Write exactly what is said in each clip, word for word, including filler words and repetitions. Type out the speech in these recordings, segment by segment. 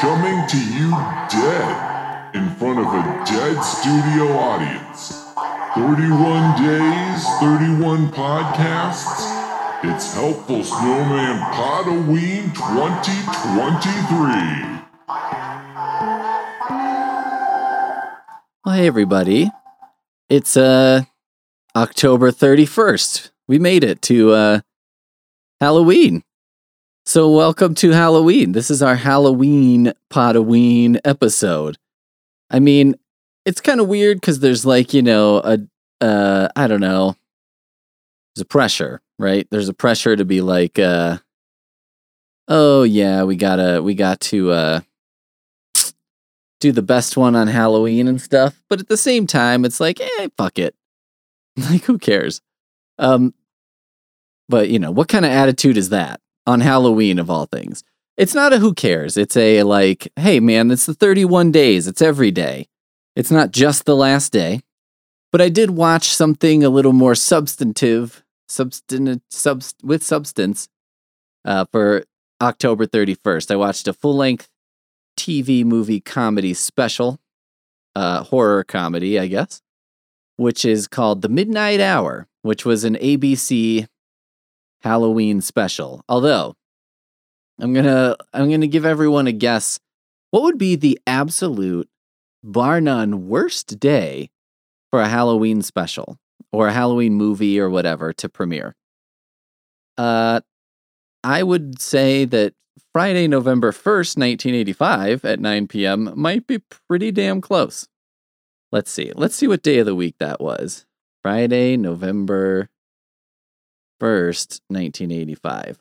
Coming to you dead, in front of a dead studio audience. thirty-one days, thirty-one podcasts. It's Helpful Snowman Podoween twenty twenty-three. Well, hey everybody. It's uh October thirty-first. We made it to uh Halloween. So welcome to Halloween. This is our Halloween Podoween episode. I mean, it's kind of weird because there's like, you know, a uh I don't know. There's a pressure, right? There's a pressure to be like uh oh yeah, we gotta we got to uh do the best one on Halloween and stuff. But at the same time, it's like, eh, fuck it. Like, who cares? Um, but, you know, what kind of attitude is that on Halloween of all things? It's not a who cares. It's a like, hey, man, it's the thirty-one days. It's every day. It's not just the last day. But I did watch something a little more substantive, substin- subst- with substance uh, for October thirty-first. I watched a full-length T V movie comedy special, uh, horror comedy, I guess, which is called The Midnight Hour, which was an A B C Halloween special. Although, I'm gonna I'm gonna give everyone a guess. What would be the absolute, bar none, worst day for a Halloween special or a Halloween movie or whatever to premiere? Uh, I would say that Friday, November first, nineteen eighty-five at nine p.m. might be pretty damn close. Let's see. Let's see what day of the week that was. Friday, November first, nineteen eighty-five.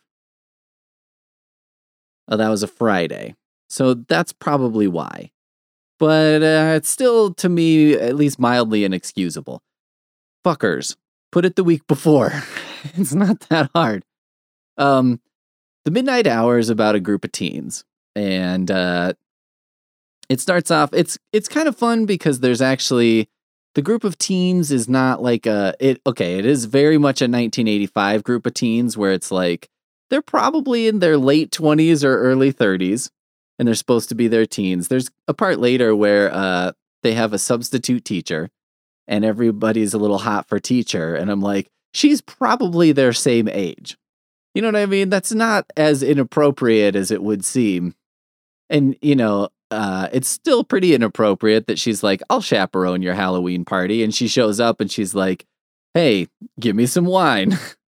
Oh, that was a Friday. So that's probably why. But uh, it's still, to me, at least mildly inexcusable. Fuckers, put it the week before. It's not that hard. Um... The Midnight Hour is about a group of teens, and uh, it starts off, it's it's kind of fun because there's actually, the group of teens is not like a, it okay, it is very much a nineteen eighty-five group of teens where it's like, they're probably in their late twenties or early thirties, and they're supposed to be their teens. There's a part later where uh, they have a substitute teacher, and everybody's a little hot for teacher, and I'm like, she's probably their same age. You know what I mean? That's not as inappropriate as it would seem. And, you know, uh, it's still pretty inappropriate that she's like, I'll chaperone your Halloween party. And she shows up and she's like, hey, give me some wine.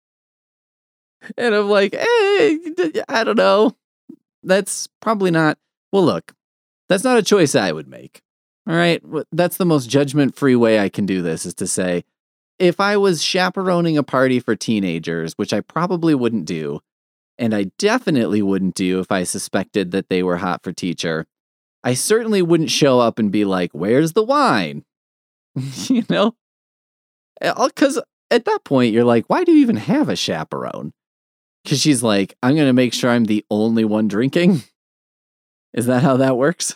And I'm like, hey, I don't know. That's probably not. Well, look, that's not a choice I would make. All right. That's the most judgment-free way I can do this, is to say, if I was chaperoning a party for teenagers, which I probably wouldn't do, and I definitely wouldn't do if I suspected that they were hot for teacher, I certainly wouldn't show up and be like, where's the wine? You know? Because at that point, you're like, why do you even have a chaperone? Because she's like, I'm going to make sure I'm the only one drinking. Is that how that works?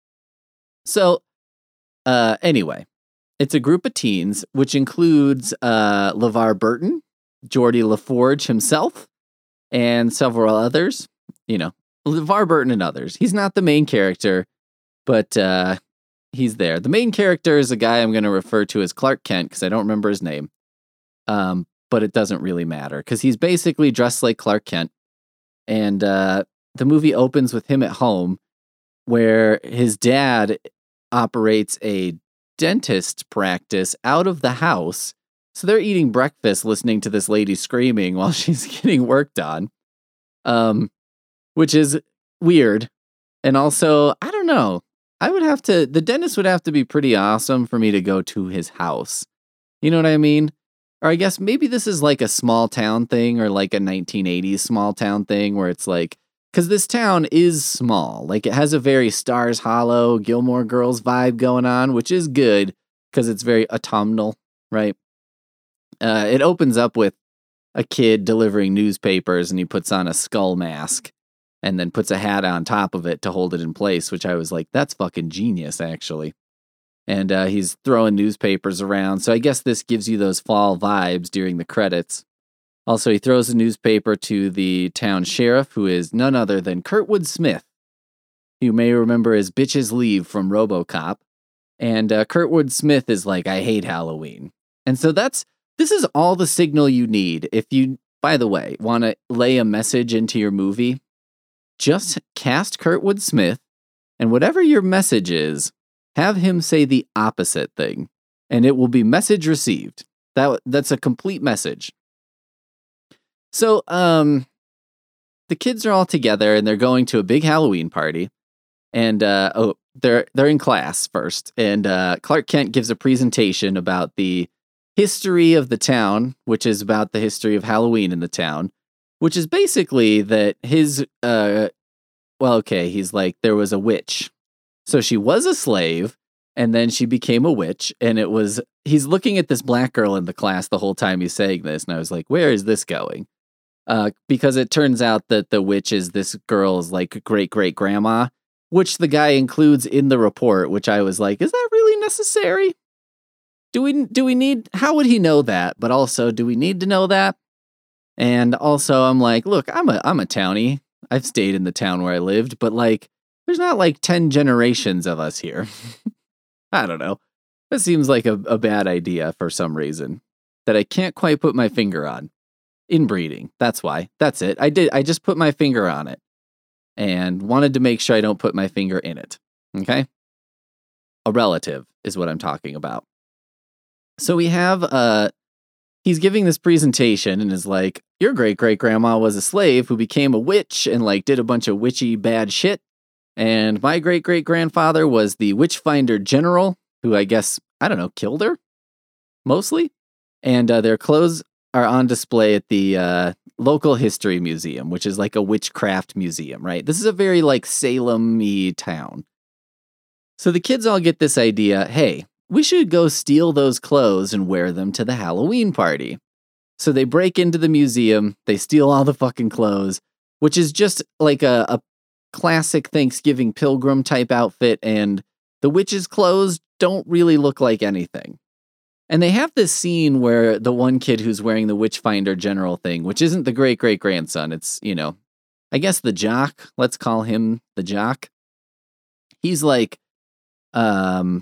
So, uh, anyway. It's a group of teens, which includes uh, LeVar Burton, Geordie LaForge himself, and several others. You know, LeVar Burton and others. He's not the main character, but uh, he's there. The main character is a guy I'm going to refer to as Clark Kent, because I don't remember his name. Um, but it doesn't really matter, because he's basically dressed like Clark Kent. And uh, the movie opens with him at home, where his dad operates a dentist practice out of the house. So they're eating breakfast listening to this lady screaming while she's getting worked on. Um, which is weird. And also, I don't know. I would have to, the dentist would have to be pretty awesome for me to go to his house. You know what I mean? Or I guess maybe this is like a small town thing, or like a nineteen eighties small town thing where it's like, because this town is small. Like, it has a very Stars Hollow, Gilmore Girls vibe going on, which is good because it's very autumnal, right? Uh, it opens up with a kid delivering newspapers, and he puts on a skull mask and then puts a hat on top of it to hold it in place, which I was like, that's fucking genius, actually. And uh, he's throwing newspapers around. So I guess this gives you those fall vibes during the credits. Also, he throws a newspaper to the town sheriff, who is none other than Kurtwood Smith, you may remember as Bitches Leave from RoboCop. And uh, Kurtwood Smith is like, I hate Halloween. And so that's, this is all the signal you need. If you, by the way, want to lay a message into your movie, just cast Kurtwood Smith, and whatever your message is, have him say the opposite thing, and it will be message received. That That's a complete message. So, um, the kids are all together, and they're going to a big Halloween party. And, uh, oh, they're they're in class first, and uh, Clark Kent gives a presentation about the history of the town, which is about the history of Halloween in the town, which is basically that his, uh, well, okay, he's like, there was a witch. So she was a slave, and then she became a witch, and it was, he's looking at this black girl in the class the whole time he's saying this, and I was like, where is this going? Uh, because it turns out that the witch is this girl's, like, great-great-grandma, which the guy includes in the report, which I was like, is that really necessary? Do we do we need, how would he know that? But also, do we need to know that? And also, I'm like, look, I'm a I'm a townie. I've stayed in the town where I lived, but like, there's not like ten generations of us here. I don't know. That seems like a, a bad idea for some reason that I can't quite put my finger on. Inbreeding. That's why. That's it. I did. I just put my finger on it and wanted to make sure I don't put my finger in it. Okay? A relative is what I'm talking about. So we have, uh, he's giving this presentation and is like, your great-great-grandma was a slave who became a witch and, like, did a bunch of witchy bad shit. And my great-great-grandfather was the Witchfinder General, who I guess, I don't know, killed her? Mostly? And uh, their clothes are on display at the uh, local history museum, which is like a witchcraft museum, right? This is a very, like, Salem-y town. So the kids all get this idea, hey, we should go steal those clothes and wear them to the Halloween party. So they break into the museum, they steal all the fucking clothes, which is just like a, a classic Thanksgiving pilgrim type outfit, and the witch's clothes don't really look like anything. And they have this scene where the one kid who's wearing the Witchfinder General thing, which isn't the great-great-grandson, it's, you know, I guess the jock, let's call him the jock. He's like, um...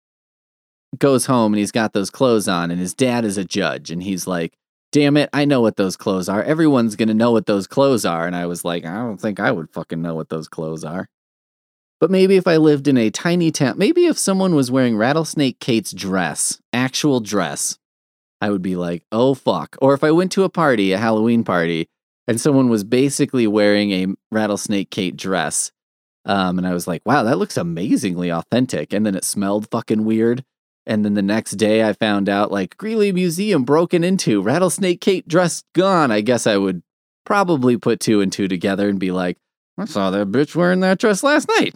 goes home and he's got those clothes on, and his dad is a judge, and he's like, damn it, I know what those clothes are. Everyone's gonna know what those clothes are. And I was like, I don't think I would fucking know what those clothes are. But maybe if I lived in a tiny town, maybe if someone was wearing Rattlesnake Kate's dress, actual dress, I would be like, oh fuck. Or if I went to a party, a Halloween party, and someone was basically wearing a Rattlesnake Kate dress, um, and I was like, wow, that looks amazingly authentic. And then it smelled fucking weird. And then the next day I found out, like, Greeley Museum broken into, Rattlesnake Kate dress gone. I guess I would probably put two and two together and be like, I saw that bitch wearing that dress last night.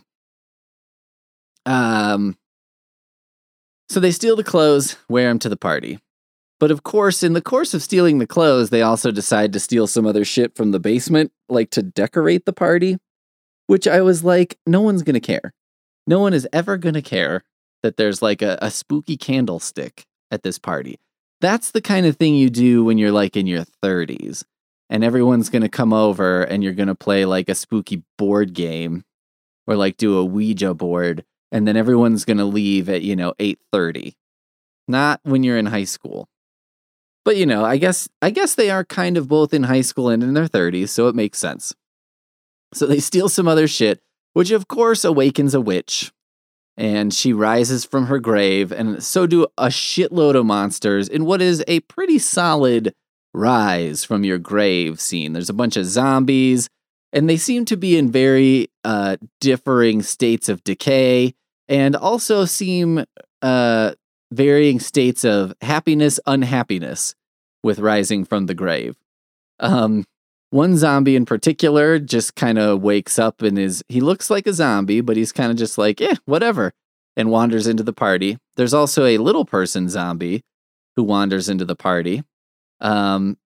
Um, so they steal the clothes, wear them to the party. But of course, in the course of stealing the clothes, they also decide to steal some other shit from the basement, like to decorate the party, which I was like, no one's going to care. No one is ever going to care that there's like a, a spooky candlestick at this party. That's the kind of thing you do when you're like in your thirties and everyone's going to come over and you're going to play like a spooky board game or like do a Ouija board, and then everyone's going to leave at, you know, eight thirty. Not when you're in high school. But, you know, I guess I guess they are kind of both in high school and in their thirties, so it makes sense. So they steal some other shit, which of course awakens a witch. And she rises from her grave, and so do a shitload of monsters in what is a pretty solid rise from your grave scene. There's a bunch of zombies, and they seem to be in very uh, differing states of decay, and also seem uh, varying states of happiness, unhappiness with rising from the grave. Um, one zombie in particular just kind of wakes up and is, he looks like a zombie, but he's kind of just like, eh, whatever, and wanders into the party. There's also a little person zombie who wanders into the party. Um,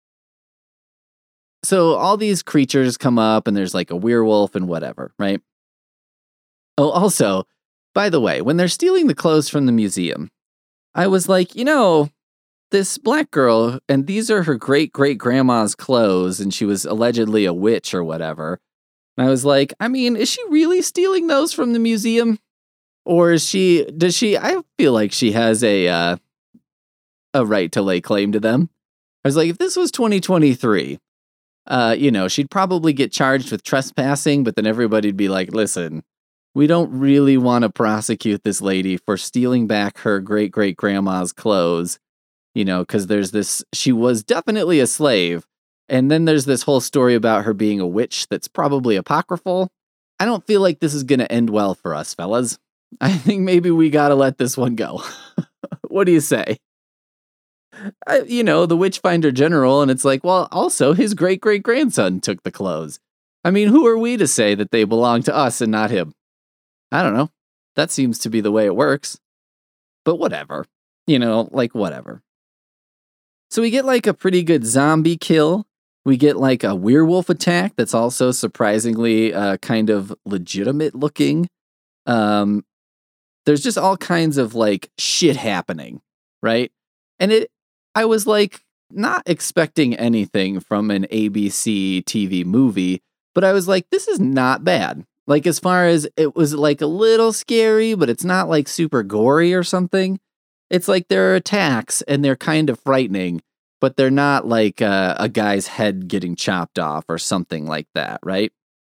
so all these creatures come up, and there's like a werewolf and whatever, right? Oh, also, by the way, when they're stealing the clothes from the museum, I was like, you know, this black girl, and these are her great-great-grandma's clothes, and she was allegedly a witch or whatever. And I was like, I mean, is she really stealing those from the museum? Or is she, does she, I feel like she has a, uh, a right to lay claim to them. I was like, if this was twenty twenty-three, uh, you know, she'd probably get charged with trespassing, but then everybody'd be like, listen, we don't really want to prosecute this lady for stealing back her great great grandma's clothes, you know, because there's this, she was definitely a slave. And then there's this whole story about her being a witch that's probably apocryphal. I don't feel like this is going to end well for us, fellas. I think maybe we got to let this one go. What do you say? I, you know, the Witchfinder General, and it's like, well, also his great great grandson took the clothes. I mean, who are we to say that they belong to us and not him? I don't know. That seems to be the way it works. But whatever. You know, like whatever. So we get like a pretty good zombie kill. We get like a werewolf attack that's also surprisingly uh, kind of legitimate looking. Um, there's just all kinds of like shit happening, right? And it, I was like not expecting anything from an A B C T V movie, but I was like, this is not bad. Like as far as it was like a little scary, but it's not like super gory or something. It's like there are attacks and they're kind of frightening, but they're not like uh, a guy's head getting chopped off or something like that, right?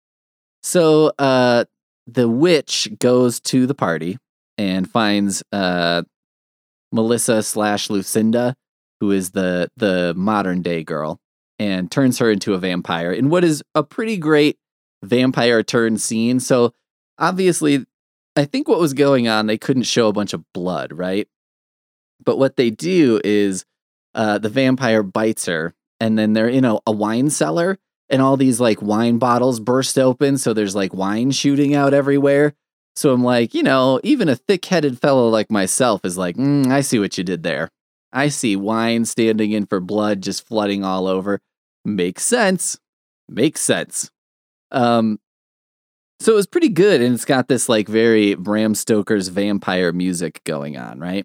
So uh, the witch goes to the party and finds uh, Melissa slash Lucinda, who is the the modern day girl, and turns her into a vampire in what is a pretty great vampire turn scene. So obviously, I think what was going on, they couldn't show a bunch of blood, right? But what they do is uh, the vampire bites her, and then they're in a, a wine cellar, and all these like wine bottles burst open, so there's like wine shooting out everywhere. So I'm like, you know, even a thick-headed fellow like myself is like, mm, I see what you did there. I see wine standing in for blood just flooding all over. Makes sense. Makes sense. Um, so it was pretty good, and it's got this like very Bram Stoker's vampire music going on, right?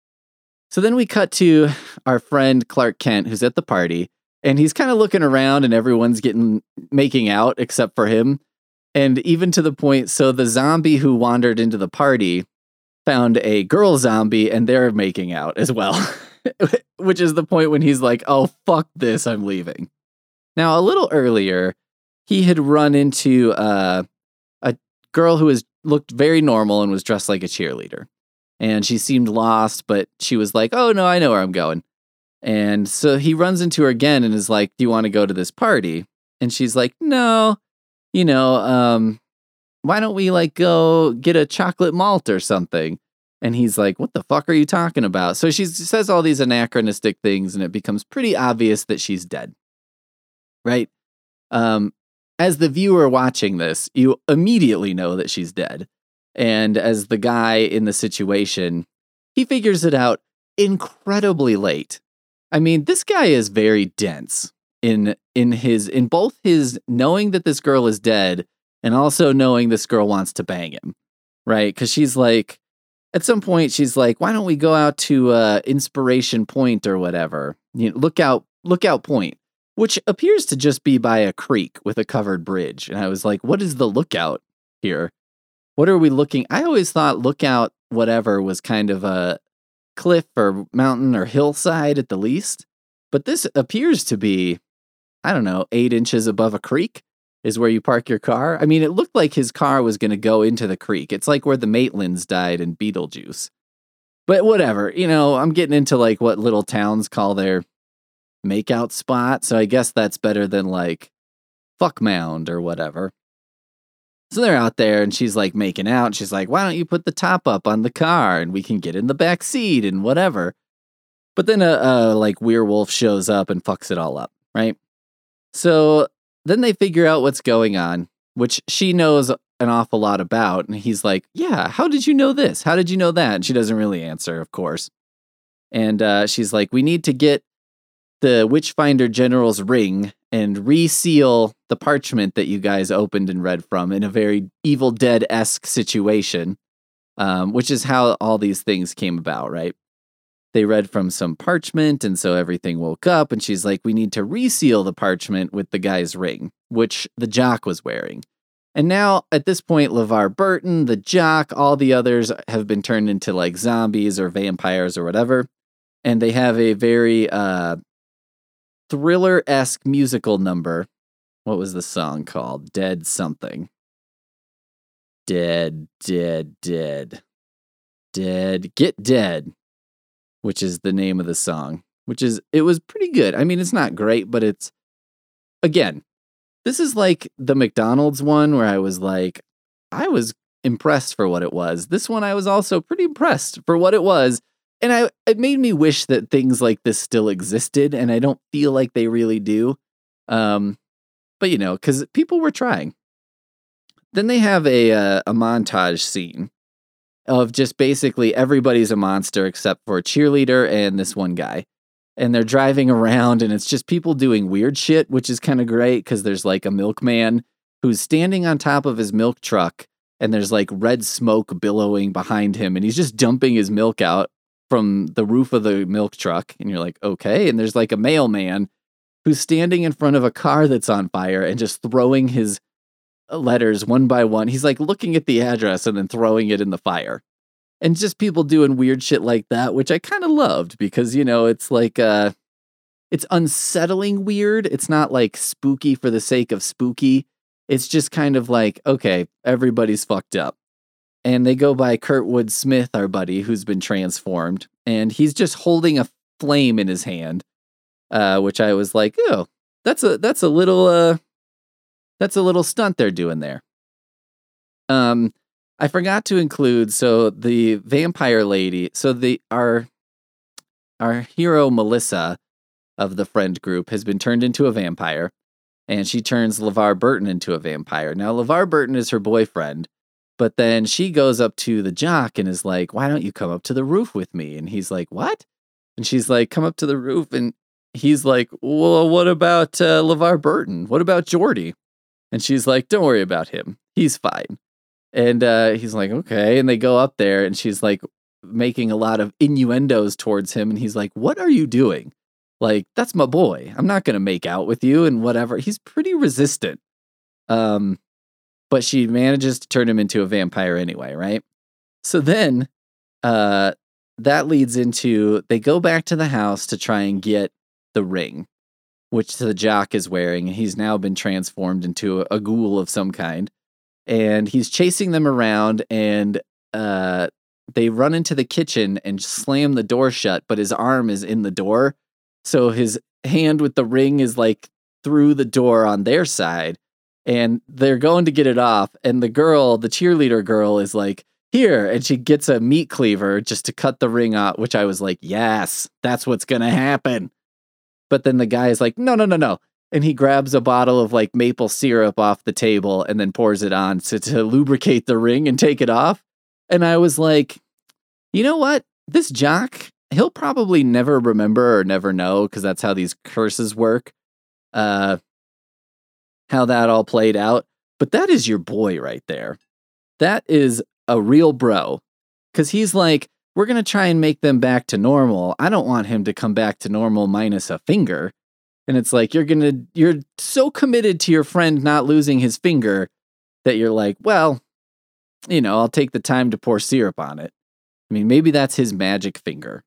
So then we cut to our friend Clark Kent, who's at the party, and he's kind of looking around, and everyone's getting making out except for him. And even to the point, so the zombie who wandered into the party found a girl zombie, and they're making out as well. Which is the point when he's like, oh, fuck this, I'm leaving. Now, a little earlier, he had run into uh, a girl who was looked very normal and was dressed like a cheerleader. And she seemed lost, but she was like, oh, no, I know where I'm going. And so he runs into her again and is like, do you want to go to this party? And she's like, no, you know, um, why don't we like go get a chocolate malt or something? And he's like, what the fuck are you talking about? So she says all these anachronistic things, and it becomes pretty obvious that she's dead. Right? Um, as the viewer watching this, you immediately know that she's dead. And as the guy in the situation, he figures it out incredibly late. I mean, this guy is very dense in in his in both his knowing that this girl is dead and also knowing this girl wants to bang him. Right? Because she's like, at some point, she's like, why don't we go out to uh, Inspiration Point or whatever? You know, lookout, lookout point, which appears to just be by a creek with a covered bridge. And I was like, what is the lookout here? What are we looking? I always thought lookout whatever was kind of a cliff or mountain or hillside at the least. But this appears to be, I don't know, eight inches above a creek is where you park your car. I mean, it looked like his car was going to go into the creek. It's like where the Maitlands died in Beetlejuice. But whatever, you know, I'm getting into like what little towns call their makeout spot. So I guess that's better than like fuck mound or whatever. So they're out there and she's like making out. And she's like, why don't you put the top up on the car and we can get in the back seat and whatever. But then a, a like werewolf shows up and fucks it all up, right? So then they figure out what's going on, which she knows an awful lot about. And he's like, yeah, how did you know this? How did you know that? And she doesn't really answer, of course. And uh, she's like, we need to get the Witchfinder General's ring and reseal the parchment that you guys opened and read from in a very Evil Dead-esque situation, um, which is how all these things came about, right? They read from some parchment, and so everything woke up, and she's like, we need to reseal the parchment with the guy's ring, which the jock was wearing. And now, at this point, LeVar Burton, the jock, all the others have been turned into like zombies or vampires or whatever. And they have a very uh, thriller-esque musical number. What was the song called? Dead something. Dead, dead, dead. Dead. Get Dead, which is the name of the song. Which is, it was pretty good. I mean, it's not great, but it's, again, this is like the McDonald's one where I was like, I was impressed for what it was. This one I was also pretty impressed for what it was. And I it made me wish that things like this still existed, and I don't feel like they really do. Um, but, you know, because people were trying. Then they have a, uh, a montage scene of just basically everybody's a monster except for a cheerleader and this one guy. And they're driving around, and it's just people doing weird shit, which is kind of great because there's like a milkman who's standing on top of his milk truck, and there's like red smoke billowing behind him, and he's just dumping his milk out from the roof of the milk truck. And you're like, okay. And there's like a mailman who's standing in front of a car that's on fire and just throwing his letters one by one. He's like looking at the address and then throwing it in the fire. And just people doing weird shit like that, which I kind of loved because, you know, it's like, uh, it's unsettling weird. It's not like spooky for the sake of spooky. It's just kind of like, okay, everybody's fucked up. And they go by Kurtwood Smith, our buddy, who's been transformed. And he's just holding a flame in his hand, uh, which I was like, oh, that's a, that's a little, uh, that's a little stunt they're doing there. Um, I forgot to include, so the vampire lady, so the our our hero Melissa of the friend group has been turned into a vampire, and she turns LeVar Burton into a vampire. Now, LeVar Burton is her boyfriend, but then she goes up to the jock and is like, why don't you come up to the roof with me? And he's like, what? And she's like, come up to the roof, and he's like, well, what about uh, LeVar Burton? What about Jordy? And she's like, don't worry about him. He's fine. And uh, he's like, okay. And they go up there, and she's like making a lot of innuendos towards him. And he's like, what are you doing? Like, that's my boy. I'm not going to make out with you and whatever. He's pretty resistant. Um, but she manages to turn him into a vampire anyway, right? So then uh, that leads into, they go back to the house to try and get the ring, which the jock is wearing. He's now been transformed into a, a ghoul of some kind. And he's chasing them around, and uh, they run into the kitchen and slam the door shut, but his arm is in the door. So his hand with the ring is like through the door on their side, and they're going to get it off. And the girl, the cheerleader girl, is like, here. And she gets a meat cleaver just to cut the ring out, which I was like, yes, that's what's going to happen. But then the guy is like, no, no, no, no. And he grabs a bottle of like maple syrup off the table and then pours it on to, to lubricate the ring and take it off. And I was like, you know what? This jock, he'll probably never remember or never know, because that's how these curses work, uh, how that all played out. But that is your boy right there. That is a real bro. Because he's like, we're going to try and make them back to normal. I don't want him to come back to normal minus a finger. And it's like, you're going to, you're so committed to your friend not losing his finger that you're like, well, you know, I'll take the time to pour syrup on it. I mean, maybe that's his magic finger.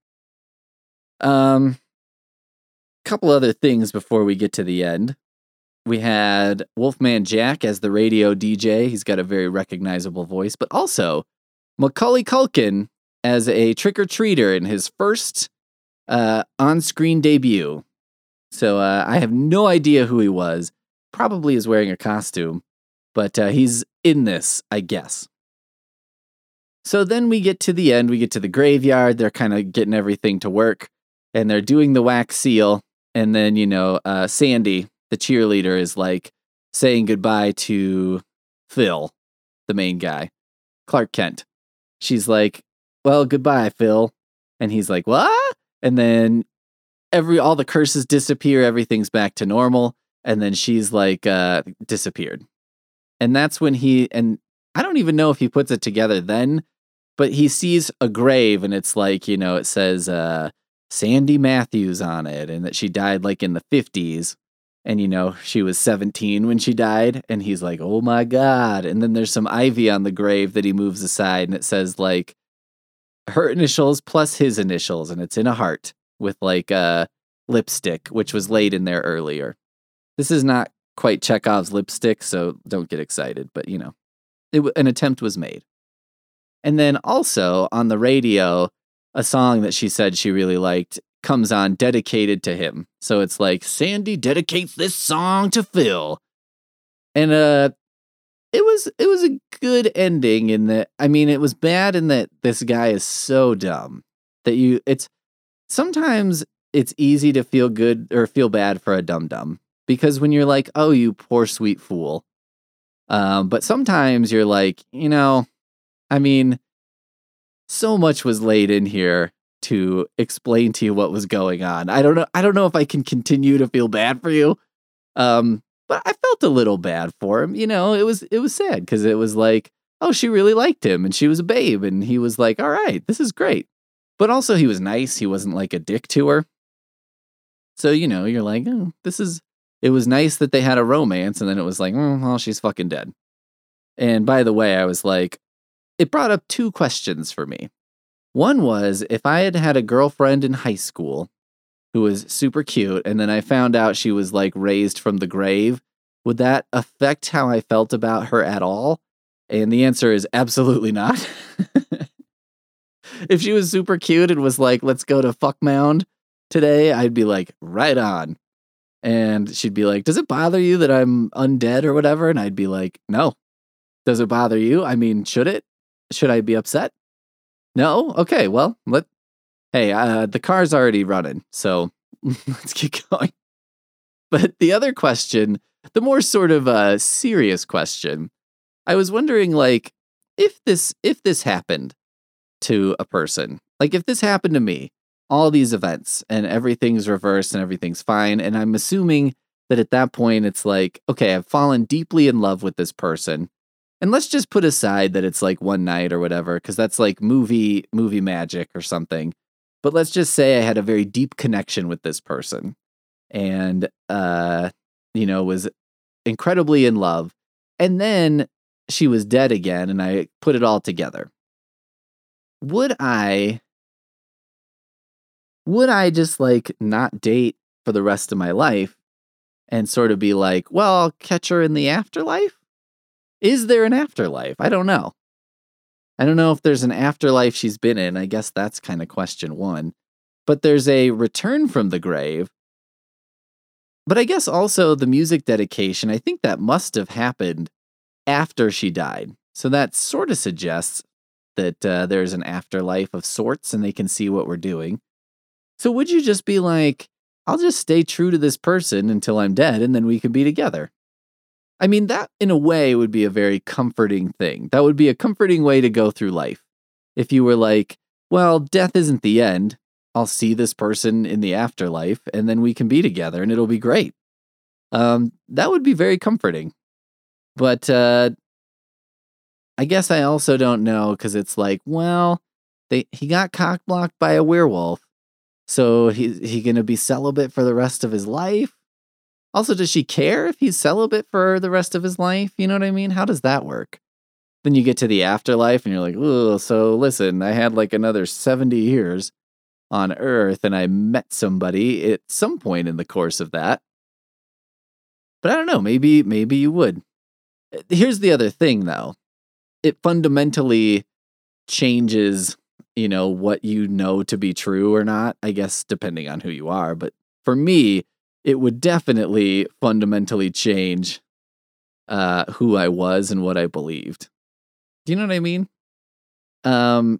Um, couple other things before we get to the end. We had Wolfman Jack as the radio D J. He's got a very recognizable voice, but also Macaulay Culkin as a trick-or-treater in his first uh, on-screen debut. So uh, I have no idea who he was. Probably is wearing a costume, but uh, he's in this, I guess. So then we get to the end. We get to the graveyard. They're kind of getting everything to work, and they're doing the wax seal. And then, you know, uh, Sandy, the cheerleader, is like saying goodbye to Phil, the main guy, Clark Kent. She's like, well, goodbye, Phil. And he's like, what? And then every all the curses disappear. Everything's back to normal. And then she's like, uh, disappeared. And that's when he, and I don't even know if he puts it together then, but he sees a grave, and it's like, you know, it says uh, Sandy Matthews on it, and that she died like in the fifties. And, you know, she was seventeen when she died. And he's like, oh my God. And then there's some ivy on the grave that he moves aside. And it says, like, her initials plus his initials. And it's in a heart with, like, uh, lipstick, which was laid in there earlier. This is not quite Chekhov's lipstick, so don't get excited. But, you know, it, an attempt was made. And then also on the radio, a song that she said she really liked comes on dedicated to him. So it's like, Sandy dedicates this song to Phil. And uh it was it was a good ending in that, I mean, it was bad in that this guy is so dumb that you it's sometimes it's easy to feel good or feel bad for a dum dum, because when you're like, oh, you poor sweet fool. Um, but sometimes you're like, you know, I mean, so much was laid in here to explain to you what was going on. I don't know. I don't know if I can continue to feel bad for you. Um, but I felt a little bad for him. You know, it was, it was sad because it was like, oh, she really liked him and she was a babe. And he was like, all right, this is great. But also he was nice. He wasn't like a dick to her. So, you know, you're like, oh, this is, it was nice that they had a romance. And then it was like, oh, well, she's fucking dead. And by the way, I was like, it brought up two questions for me. One was, if I had had a girlfriend in high school who was super cute, and then I found out she was like raised from the grave, would that affect how I felt about her at all? And the answer is absolutely not. If she was super cute and was like, let's go to Fuck Mound today, I'd be like, right on. And she'd be like, does it bother you that I'm undead or whatever? And I'd be like, no. Does it bother you? I mean, should it? Should I be upset? No? Okay, well, let hey, uh, the car's already running, so let's keep going. But the other question, the more sort of uh, serious question, I was wondering, like, if this if this happened to a person, like if this happened to me, all these events and everything's reversed and everything's fine, and I'm assuming that at that point it's like, okay, I've fallen deeply in love with this person. And let's just put aside that it's like one night or whatever, because that's like movie movie magic or something. But let's just say I had a very deep connection with this person and, uh, you know, was incredibly in love. And then she was dead again and I put it all together. Would I, would I just like not date for the rest of my life and sort of be like, well, I'll catch her in the afterlife? Is there an afterlife? I don't know. I don't know if there's an afterlife she's been in. I guess that's kind of question one. But there's a return from the grave. But I guess also the music dedication, I think that must have happened after she died. So that sort of suggests that uh, there's an afterlife of sorts and they can see what we're doing. So would you just be like, I'll just stay true to this person until I'm dead and then we can be together? I mean, that in a way would be a very comforting thing. That would be a comforting way to go through life. If you were like, well, death isn't the end. I'll see this person in the afterlife and then we can be together and it'll be great. Um, that would be very comforting. But uh, I guess I also don't know because it's like, well, they he got cock-blocked by a werewolf. So he, he going to be celibate for the rest of his life? Also, does she care if he's celibate for the rest of his life? You know what I mean? How does that work? Then you get to the afterlife and you're like, oh, so listen, I had like another seventy years on Earth and I met somebody at some point in the course of that. But I don't know, maybe, maybe you would. Here's the other thing though. It fundamentally changes, you know, what you know to be true or not, I guess, depending on who you are. But for me, it would definitely fundamentally change uh, who I was and what I believed. Do you know what I mean? Um,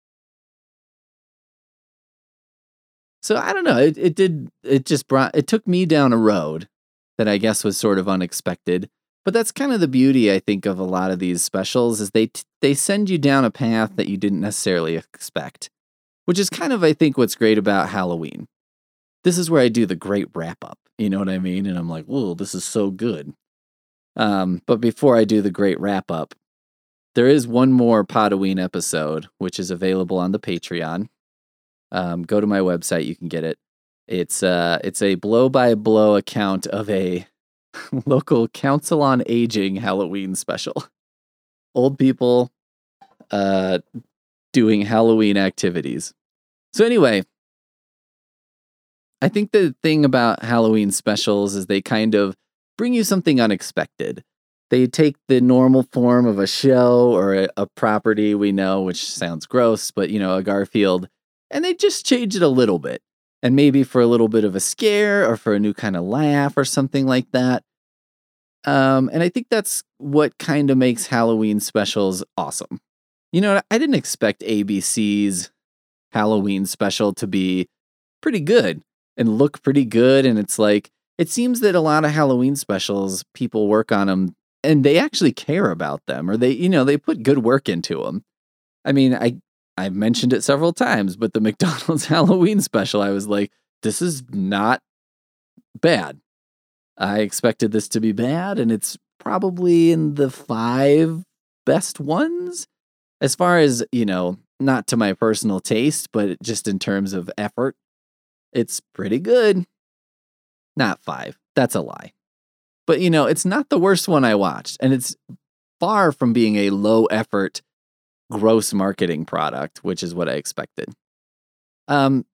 so I don't know. It, it did. It just brought. It took me down a road that I guess was sort of unexpected. But that's kind of the beauty, I think, of a lot of these specials is they t- they send you down a path that you didn't necessarily expect, which is kind of, I think, what's great about Halloween. This is where I do the great wrap up. You know what I mean? And I'm like, whoa, this is so good. Um, but before I do the great wrap up, there is one more Podoween episode, which is available on the Patreon. Um, go to my website, you can get it. It's uh it's a blow by blow account of a local Council on Aging Halloween special. Old people uh doing Halloween activities. So anyway, I think the thing about Halloween specials is they kind of bring you something unexpected. They take the normal form of a show or a, a property we know, which sounds gross, but you know, a Garfield, and they just change it a little bit. And maybe for a little bit of a scare or for a new kind of laugh or something like that. Um, and I think that's what kind of makes Halloween specials awesome. You know, I didn't expect A B C's Halloween special to be pretty good and look pretty good. And it's like, it seems that a lot of Halloween specials, people work on them and they actually care about them, or they, you know, they put good work into them. I mean, I, I've mentioned it several times, but the McDonald's Halloween special, I was like, this is not bad. I expected this to be bad, and it's probably in the five best ones. As far as, you know, not to my personal taste, but just in terms of effort, it's pretty good. Not five. That's a lie. But, you know, it's not the worst one I watched, and it's far from being a low effort, gross marketing product, which is what I expected. Um,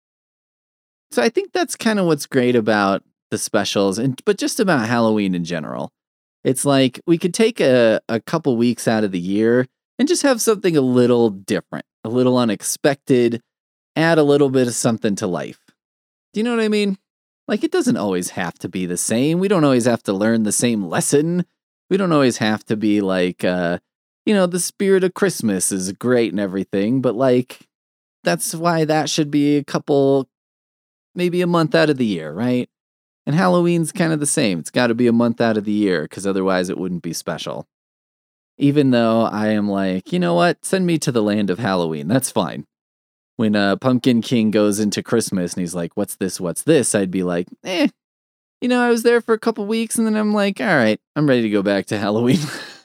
so I think that's kind of what's great about the specials, and but just about Halloween in general. It's like we could take a, a couple weeks out of the year and just have something a little different, a little unexpected, add a little bit of something to life. Do you know what I mean? Like, it doesn't always have to be the same. We don't always have to learn the same lesson. We don't always have to be like, uh, you know, the spirit of Christmas is great and everything, but like, that's why that should be a couple, maybe a month out of the year, right? And Halloween's kind of the same. It's got to be a month out of the year because otherwise it wouldn't be special. Even though I am like, you know what? Send me to the land of Halloween. That's fine. When uh, Pumpkin King goes into Christmas and he's like, what's this? What's this? I'd be like, eh, you know, I was there for a couple weeks and then I'm like, all right, I'm ready to go back to Halloween.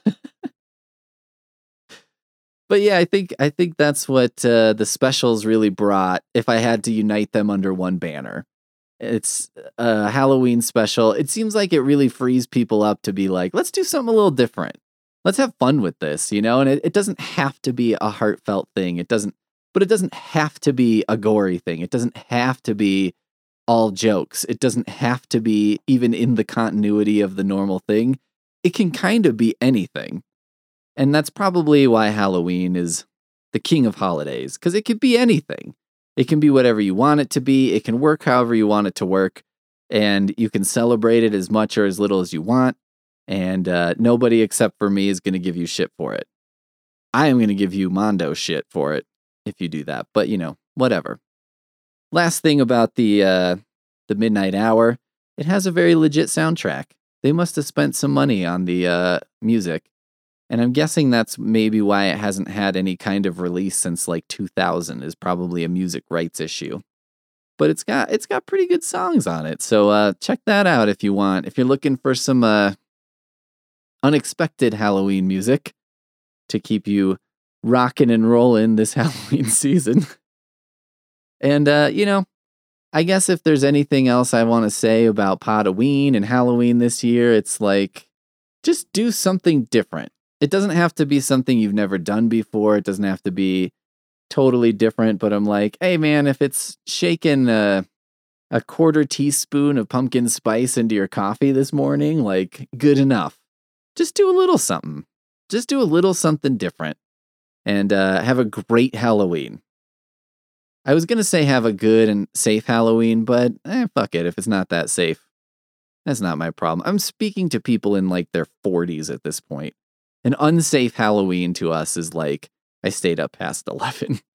But yeah, I think I think that's what uh, the specials really brought. If I had to unite them under one banner, it's a Halloween special. It seems like it really frees people up to be like, let's do something a little different. Let's have fun with this, you know. And it, it doesn't have to be a heartfelt thing. It doesn't, but it doesn't have to be a gory thing. It doesn't have to be all jokes. It doesn't have to be even in the continuity of the normal thing. It can kind of be anything. And that's probably why Halloween is the king of holidays, because it could be anything. It can be whatever you want it to be. It can work however you want it to work. And you can celebrate it as much or as little as you want. And uh, nobody except for me is going to give you shit for it. I am going to give you Mondo shit for it if you do that. But, you know, whatever. Last thing about the uh, the Midnight Hour, it has a very legit soundtrack. They must have spent some money on the uh, music. And I'm guessing that's maybe why it hasn't had any kind of release since like two thousand, is probably a music rights issue. But it's got it's got pretty good songs on it. So uh, check that out if you want. If you're looking for some uh, unexpected Halloween music to keep you rocking and rolling this Halloween season. And, uh, you know, I guess if there's anything else I want to say about Podoween and Halloween this year, it's like, just do something different. It doesn't have to be something you've never done before. It doesn't have to be totally different, but I'm like, hey man, if it's shaking a, a quarter teaspoon of pumpkin spice into your coffee this morning, like, good enough. Just do a little something. Just do a little something different. And uh, have a great Halloween. I was going to say have a good and safe Halloween, but eh, fuck it if it's not that safe. That's not my problem. I'm speaking to people in like their forties at this point. An unsafe Halloween to us is like, I stayed up past eleven.